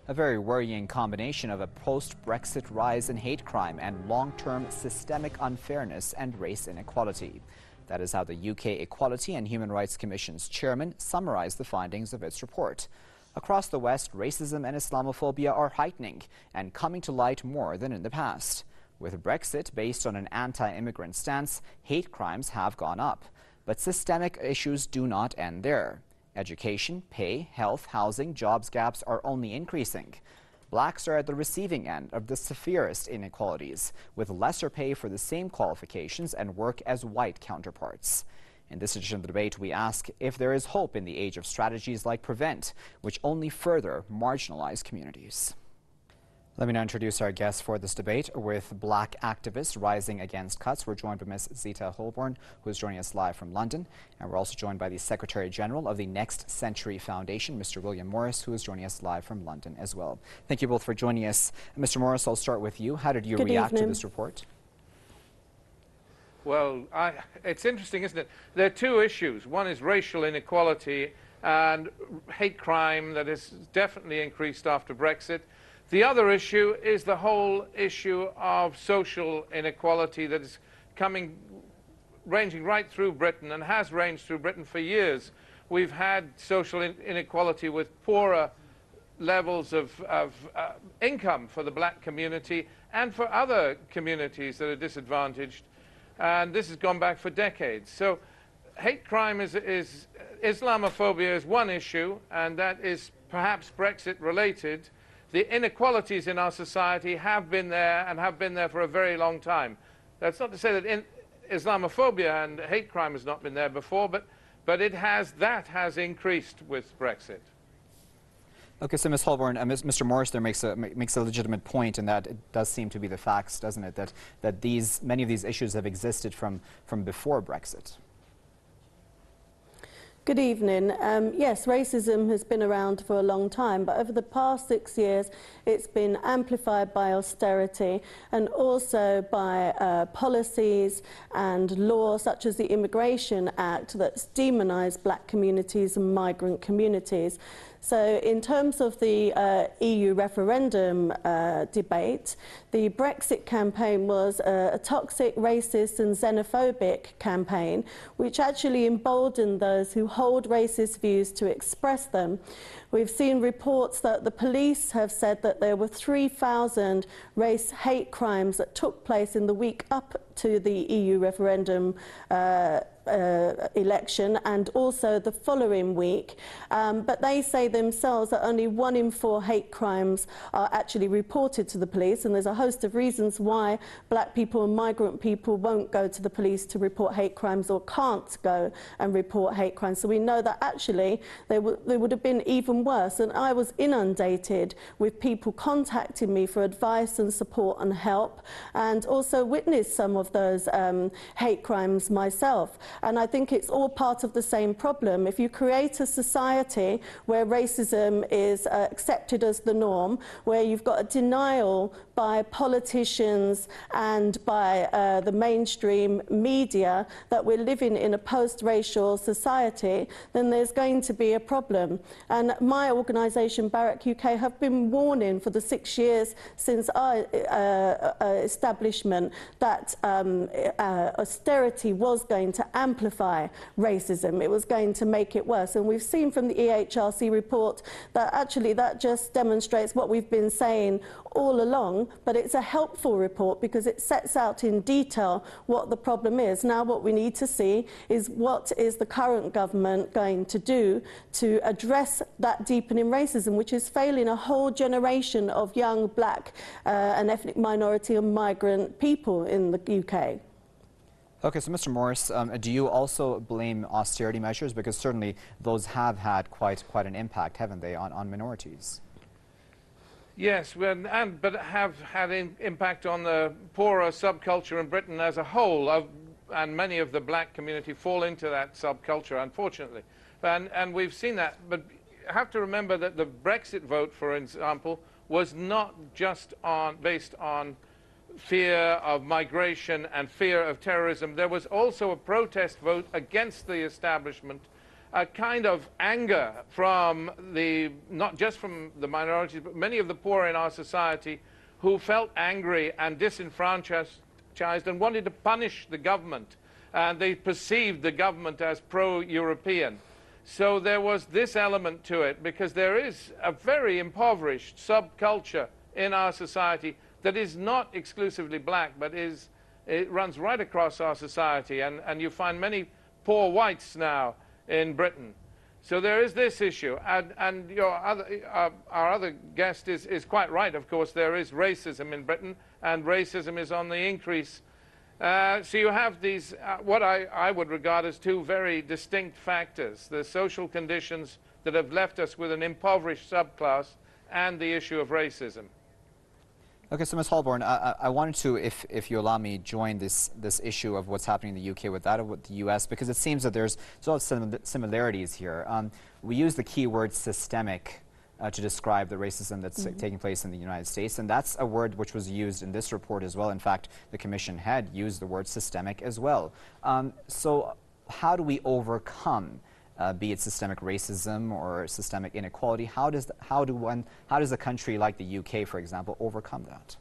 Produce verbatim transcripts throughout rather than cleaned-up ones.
A very worrying combination of a post-Brexit rise in hate crime and long-term systemic unfairness and race inequality. That is how the U K Equality and Human Rights Commission's chairman summarized the findings of its report. Across the West, racism and Islamophobia are heightening and coming to light more than in the past. With Brexit based on an anti-immigrant stance, hate crimes have gone up. But systemic issues do not end there. Education, pay, health, housing, jobs gaps are only increasing. Blacks are at the receiving end of the severest inequalities, with lesser pay for the same qualifications and work as white counterparts. In this edition of the debate, we ask if there is hope in the age of strategies like Prevent, which only further marginalize communities. Let me now introduce our guests for this debate. With Black activists rising against cuts, we're joined by Miz Zita Holborn, who is joining us live from London. And we're also joined by the Secretary General of the Next Century Foundation, Mister William Morris, who is joining us live from London as well. Thank you both for joining us. Mister Morris, I'll start with you. How did you Good react evening. to this report? Well, I, it's interesting, isn't it? There are two issues. One is racial inequality and hate crime that has definitely increased after Brexit. The other issue is the whole issue of social inequality that is coming, ranging right through Britain and has ranged through Britain for years. We've had social in inequality with poorer levels of, of uh, income for the black community and for other communities that are disadvantaged. And this has gone back for decades. So hate crime is, is Islamophobia is one issue, and that is perhaps Brexit related. The inequalities in our society have been there and have been there for a very long time. That's not to say that in Islamophobia and hate crime has not been there before, but, but it has, that has increased with Brexit. Okay, so Miz Holborn, uh, Mister Morris there makes a makes a legitimate point, and that it does seem to be the facts, doesn't it? That that these many of these issues have existed from from before Brexit. Good evening. Um, yes, racism has been around for a long time, but over the past six years, it's been amplified by austerity and also by uh, policies and laws such as the Immigration Act that's demonised black communities and migrant communities. So in terms of the uh, E U referendum uh, debate, the Brexit campaign was a, a toxic, racist and xenophobic campaign, which actually emboldened those who hold racist views to express them. We've seen reports that the police have said that there were three thousand race hate crimes that took place in the week up to the E U referendum uh, uh, election and also the following week. Um, but they say themselves that only one in four hate crimes are actually reported to the police, and there's a host of reasons why black people and migrant people won't go to the police to report hate crimes or can't go and report hate crimes. So we know that actually they, they would have been even worse, and I was inundated with people contacting me for advice and support and help, and also witnessed some of those um, hate crimes myself. And I think it's all part of the same problem. If you create a society where racism is uh, accepted as the norm, where you've got a denial by politicians and by uh, the mainstream media that we're living in a post-racial society, then there's going to be a problem. And my organisation, Barrack U K, have been warning for the six years since our uh, uh, establishment that um, uh, austerity was going to amplify racism. It was going to make it worse. And we've seen from the E H R C report that actually that just demonstrates what we've been saying all along, but it's a helpful report because it sets out in detail what the problem is. Now what we need to see is what is the current government going to do to address that deepening racism, which is failing a whole generation of young black uh, and ethnic minority and migrant people in the U K. Okay, so Mister Morris, um, do you also blame austerity measures? Because certainly those have had quite quite an impact, haven't they, on, on minorities? Yes, well, and, but have had an impact on the poorer subculture in Britain as a whole, of, and many of the black community fall into that subculture, unfortunately. And, and we've seen that, but you have to remember that the Brexit vote, for example, was not just on, based on fear of migration and fear of terrorism. There was also a protest vote against the establishment a kind of anger from the, not just from the minorities, but many of the poor in our society who felt angry and disenfranchised and wanted to punish the government. And they perceived the government as pro-European. So there was this element to it, because there is a very impoverished subculture in our society that is not exclusively black, but is, it runs right across our society. And, and you find many poor whites now in Britain. So there is this issue. And, and your other, uh, our other guest is, is quite right, of course. There is racism in Britain, and racism is on the increase. Uh, so you have these, uh, what I, I would regard as two very distinct factors: the social conditions that have left us with an impoverished subclass, and the issue of racism. Okay, so Miz Holborn, I, I wanted to, if, if you allow me, join this, this issue of what's happening in the U K with that of what the U S, because it seems that there's sort of sim similarities here. Um, we use the key word systemic uh, to describe the racism that's mm-hmm. taking place in the United States, and that's a word which was used in this report as well. In fact, the Commission had used the word systemic as well. Um, so how do we overcome Uh, be it systemic racism or systemic inequality? How does, the, how, do one, how does a country like the U K, for example, overcome that?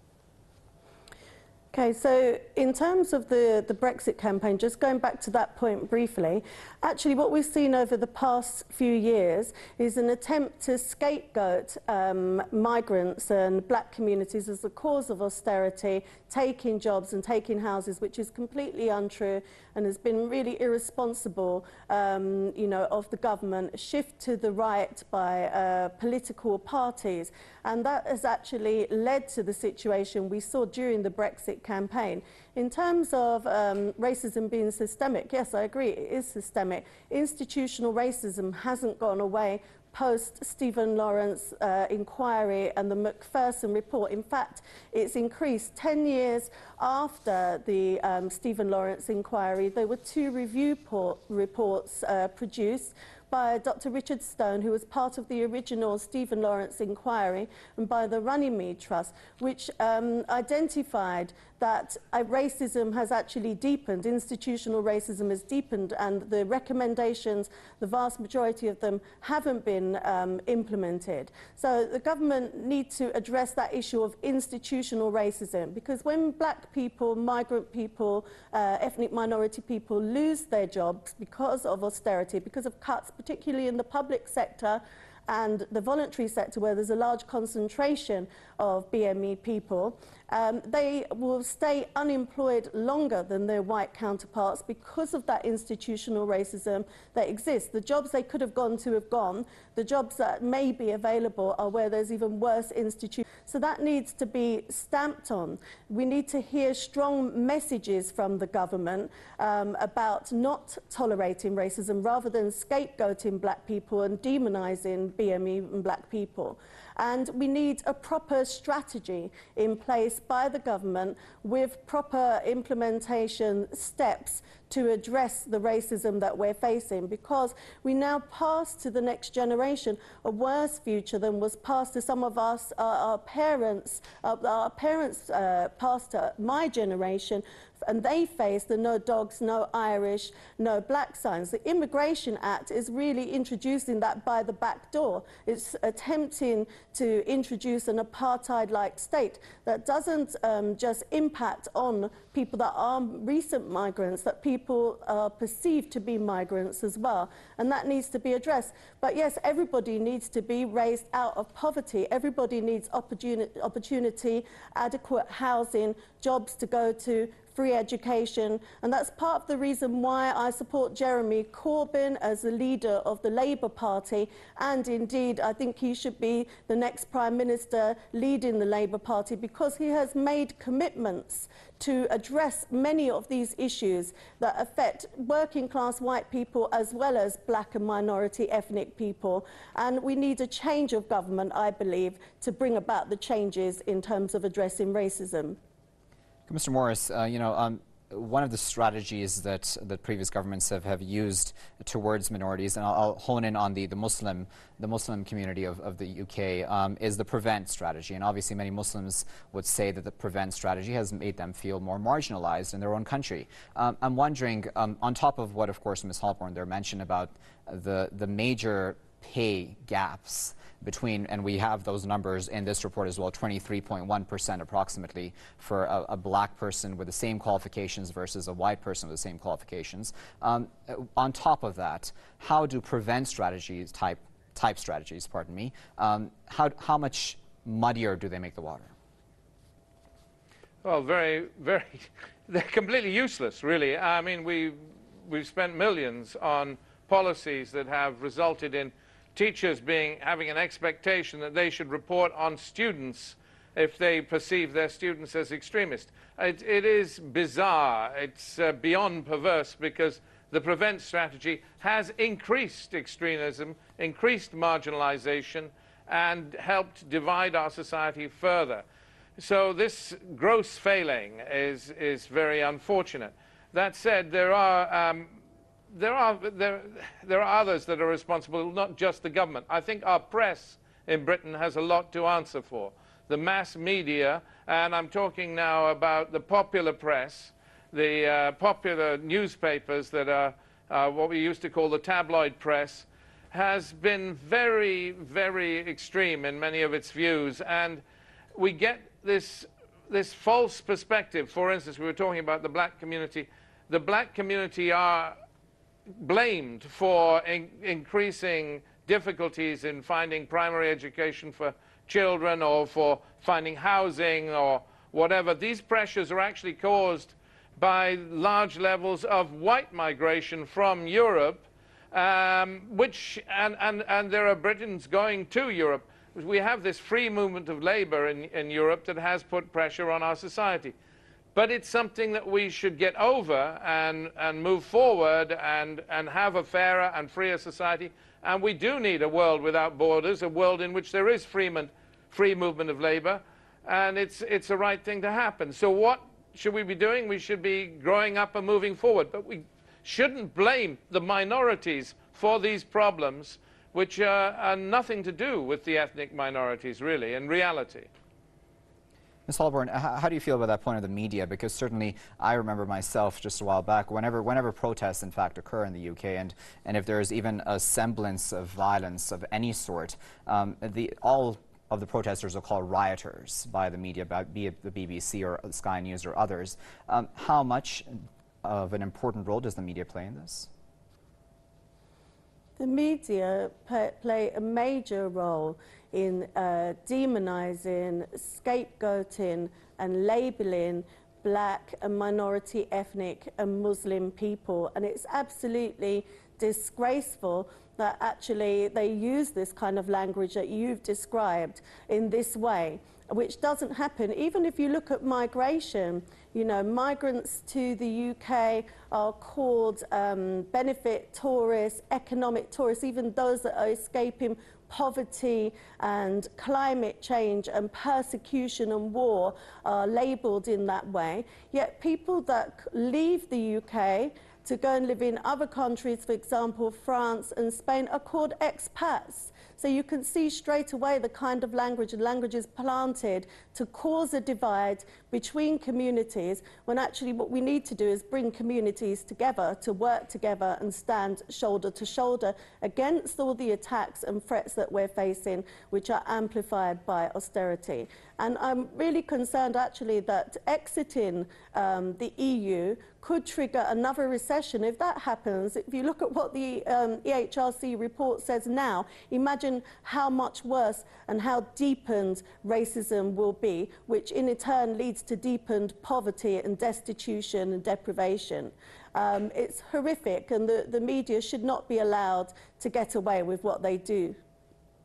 Okay, so in terms of the, the Brexit campaign, just going back to that point briefly, actually what we've seen over the past few years is an attempt to scapegoat um, migrants and black communities as the cause of austerity, taking jobs and taking houses, which is completely untrue and has been really irresponsible, um, you know, of the government, a shift to the right by uh, political parties. And that has actually led to the situation we saw during the Brexit campaign. In terms of um, racism being systemic, yes, I agree, it is systemic. Institutional racism hasn't gone away post Stephen Lawrence uh, inquiry and the Macpherson report. In fact, it's increased. Ten years after the um, Stephen Lawrence inquiry, there were two review port reports uh, produced by Doctor Richard Stone, who was part of the original Stephen Lawrence inquiry, and by the Runnymede Trust, which um, identified that uh, racism has actually deepened, institutional racism has deepened, and the recommendations, the vast majority of them, haven't been um, implemented. So the government needs to address that issue of institutional racism, because when black people, migrant people, uh, ethnic minority people lose their jobs because of austerity, because of cuts, particularly in the public sector and the voluntary sector, where there's a large concentration of B M E people, um, they will stay unemployed longer than their white counterparts because of that institutional racism that exists. The jobs they could have gone to have gone. The jobs that may be available are where there's even worse institutions. So that needs to be stamped on. We need to hear strong messages from the government um, about not tolerating racism rather than scapegoating black people and demonising B M E and black people. And we need a proper strategy in place by the government with proper implementation steps to address the racism that we're facing, because we now pass to the next generation a worse future than was passed to some of us, uh, our parents, uh, our parents uh, passed to my generation, and they face the no dogs, no Irish, no black signs. The Immigration Act is really introducing that by the back door. It's attempting to introduce an apartheid-like state that doesn't um, just impact on people that are recent migrants, that people are perceived to be migrants as well, and that needs to be addressed. But yes, everybody needs to be raised out of poverty. Everybody needs opportunity, opportunity, adequate housing, jobs to go to, free education, and that's part of the reason why I support Jeremy Corbyn as the leader of the Labour Party, and indeed I think he should be the next Prime Minister leading the Labour Party, because he has made commitments to address many of these issues that affect working class white people as well as black and minority ethnic people. And we need a change of government, I believe, to bring about the changes in terms of addressing racism. Mister Morris, uh, you know, um, one of the strategies that that previous governments have, have used towards minorities, and I'll, I'll hone in on the, the Muslim the Muslim community of, of the U K, um, is the prevent strategy. And obviously many Muslims would say that the prevent strategy has made them feel more marginalized in their own country. Um, I'm wondering, um, on top of what, of course, Miz Halpern there mentioned about the, the major pay gaps between, and we have those numbers in this report as well, twenty-three point one percent approximately for a, a black person with the same qualifications versus a white person with the same qualifications. Um, on top of that, how do prevent strategies, type, type strategies, pardon me, um, how, how much muddier do they make the water? Well, very, very, they're completely useless, really. I mean, we, we've spent millions on policies that have resulted in teachers being, having an expectation that they should report on students if they perceive their students as extremists. It, it is bizarre. It's uh, beyond perverse, because the prevent strategy has increased extremism, increased marginalization, and helped divide our society further. So this gross failing is, is very unfortunate. That said, there are um, There are, there, there are others that are responsible, not just the government. I think our press in Britain has a lot to answer for. The mass media, and I'm talking now about the popular press, the uh, popular newspapers that are uh, what we used to call the tabloid press, has been very, very extreme in many of its views. And we get this, this false perspective. For instance, we were talking about the black community. The black community are blamed for in increasing difficulties in finding primary education for children, or for finding housing, or whatever. These pressures are actually caused by large levels of white migration from Europe, um, which, and, and, and there are Britons going to Europe. We have this free movement of labor in, in Europe that has put pressure on our society. But it's something that we should get over and, and move forward and, and have a fairer and freer society. And we do need a world without borders, a world in which there is free, free movement of labor. And it's, it's the right thing to happen. So what should we be doing? We should be growing up and moving forward. But we shouldn't blame the minorities for these problems, which are, are nothing to do with the ethnic minorities, really, in reality. Miz Halpern, how do you feel about that point of the media? Because certainly I remember myself just a while back, whenever, whenever protests in fact occur in the U K, and, and if there is even a semblance of violence of any sort, um, the, all of the protesters are called rioters by the media, be it the B B C or Sky News or others. Um, how much of an important role does the media play in this? The media play a major role in uh, demonizing, scapegoating and labeling black and minority ethnic and Muslim people. And it's absolutely disgraceful that actually they use this kind of language that you've described in this way, which doesn't happen. Even if you look at migration, you know, migrants to the U K are called um, benefit tourists, economic tourists, even those that are escaping poverty and climate change and persecution and war are labelled in that way. Yet people that leave the U K to go and live in other countries, for example, France and Spain, are called expats. So you can see straight away the kind of language and languages planted to cause a divide between communities, when actually what we need to do is bring communities together to work together and stand shoulder to shoulder against all the attacks and threats that we're facing, which are amplified by austerity. And I'm really concerned actually that exiting um, the E U could trigger another recession. If that happens, if you look at what the um, E H R C report says now, imagine how much worse and how deepened racism will be, which in turn leads to deepened poverty and destitution and deprivation. Um, it's horrific, and the, the media should not be allowed to get away with what they do.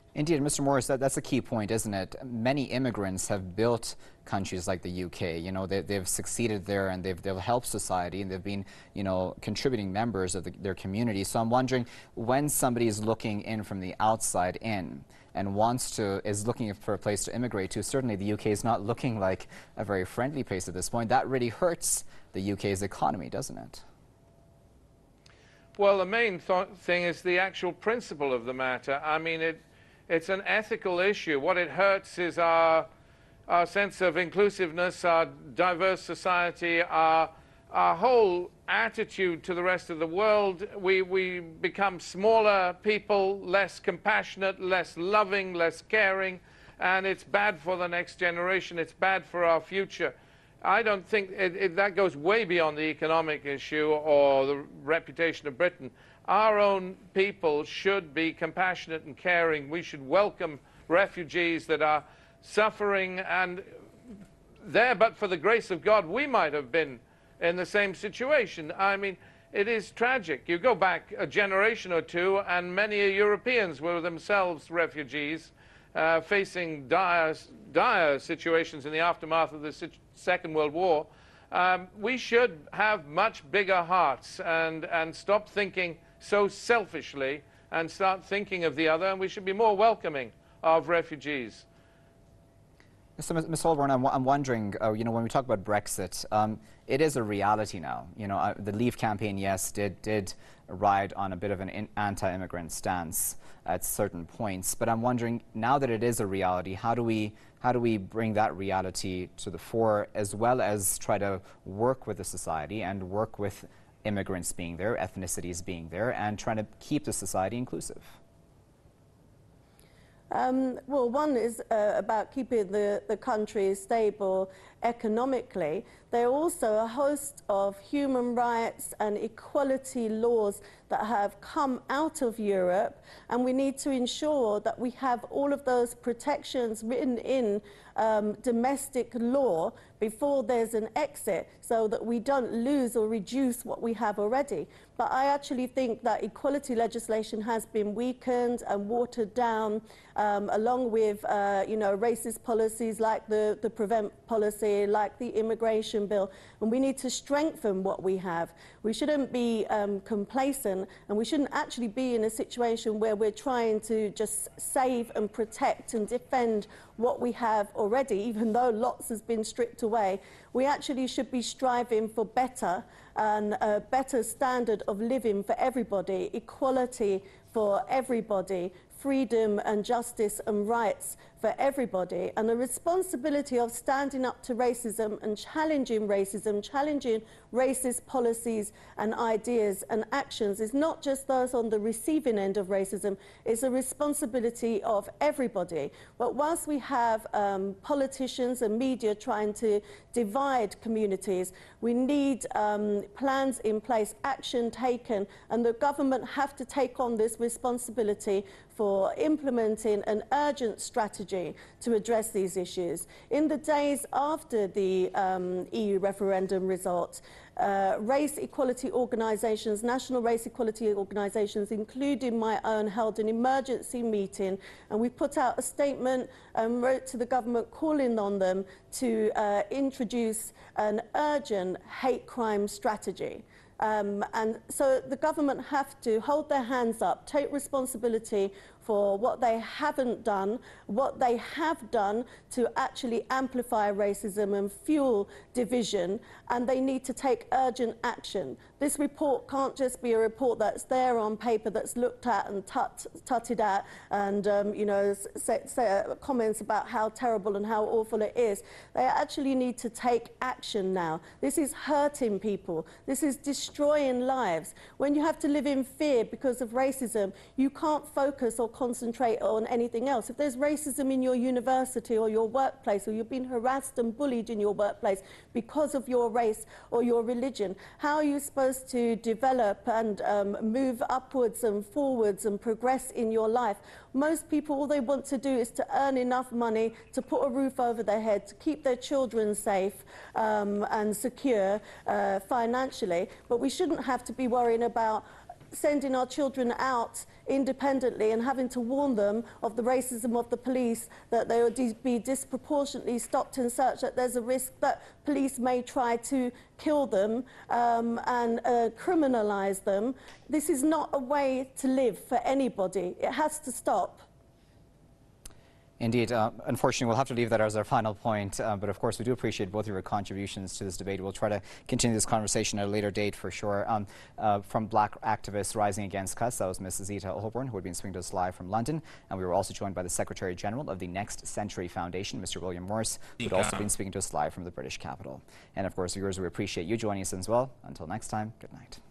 Indeed, Mister Morris, that, that's a key point, isn't it? Many immigrants have built countries like the U K. You know, they, they've succeeded there and they've, they've helped society and they've been, you know, contributing members of the, their community. So I'm wondering, when somebody is looking in from the outside in and wants to, is looking for a place to immigrate to, certainly the U K is not looking like a very friendly place at this point. That really hurts the U K's economy, doesn't it? Well, the main th thing is the actual principle of the matter. I mean, it, it's an ethical issue. What it hurts is our, our sense of inclusiveness, our diverse society, our, our whole attitude to the rest of the world. We, we become smaller people, less compassionate, less loving, less caring, and it's bad for the next generation. It's bad for our future. I don't think it, it, that goes way beyond the economic issue or the reputation of Britain. Our own people should be compassionate and caring. We should welcome refugees that are suffering, and there, but for the grace of God, we might have been in the same situation. I mean, it is tragic. You go back a generation or two, and many Europeans were themselves refugees, uh, facing dire, dire situations in the aftermath of the Second World War. Um, we should have much bigger hearts and, and stop thinking so selfishly and start thinking of the other, and we should be more welcoming of refugees. So, Miz Holborn, I'm, I'm wondering, uh, you know, when we talk about Brexit, um, it is a reality now. You know, uh, the Leave campaign, yes, did did ride on a bit of an anti-immigrant stance at certain points. But I'm wondering, now that it is a reality, how do we how do we bring that reality to the fore, as well as try to work with the society and work with immigrants being there, ethnicities being there, and trying to keep the society inclusive? Um, well, one is uh, about keeping the, the country stable economically. There are also a host of human rights and equality laws that have come out of Europe, and we need to ensure that we have all of those protections written in um, domestic law before there's an exit, so that we don't lose or reduce what we have already. But I actually think that equality legislation has been weakened and watered down, um, along with uh, you know, racist policies like the, the Prevent policy, like the immigration bill, and we need to strengthen what we have. We shouldn't be um, complacent, and we shouldn't actually be in a situation where we're trying to just save and protect and defend what we have already, even though lots has been stripped away. We actually should be striving for better and a better standard of living for everybody, equality for everybody, freedom and justice and rights for everybody, and the responsibility of standing up to racism and challenging racism, challenging racist policies and ideas and actions is not just those on the receiving end of racism, it's a responsibility of everybody. But whilst we have um, politicians and media trying to divide communities, we need um, plans in place, action taken, and the government have to take on this responsibility for implementing an urgent strategy to address these issues. In the days after the um, E U referendum result, uh, race equality organisations, national race equality organisations, including my own, held an emergency meeting, and we put out a statement and wrote to the government calling on them to uh, introduce an urgent hate crime strategy. Um, and so the government have to hold their hands up, take responsibility for what they haven't done, what they have done to actually amplify racism and fuel division, and they need to take urgent action. This report can't just be a report that's there on paper, that's looked at and tut, tutted at, and um, you know, say, say, uh, comments about how terrible and how awful it is. They actually need to take action now. This is hurting people. This is destroying lives. When you have to live in fear because of racism, you can't focus or concentrate on anything else. If there's racism in your university or your workplace, or you've been harassed and bullied in your workplace because of your race or your religion, how are you supposed to develop and um, move upwards and forwards and progress in your life? Most people, all they want to do is to earn enough money to put a roof over their head, to keep their children safe um, and secure uh, financially. But we shouldn't have to be worrying about sending our children out independently and having to warn them of the racism of the police, that they will be disproportionately stopped and searched, that there's a risk that police may try to kill them um, and uh, criminalise them. This is not a way to live for anybody. It has to stop. Indeed. Uh, unfortunately, we'll have to leave that as our final point. Uh, but of course, we do appreciate both of your contributions to this debate. We'll try to continue this conversation at a later date for sure. Um, uh, from Black Activists Rising Against Cuss, that was Missus Zita Holborn, who had been speaking to us live from London. And we were also joined by the Secretary General of the Next Century Foundation, Mister William Morris, who had also been speaking to us live from the British capital. And of course, viewers, we appreciate you joining us as well. Until next time, good night.